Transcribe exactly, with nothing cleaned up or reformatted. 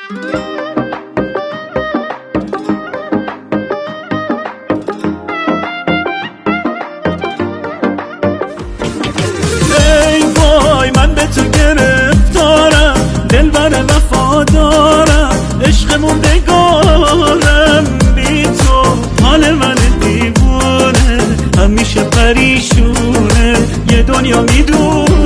ای وای من به تو گرفتارم، دلبر وفادارم، عشق موندگارم، بی تو حال من دیوونه همیشه پریشونه، یه دنیا میدونه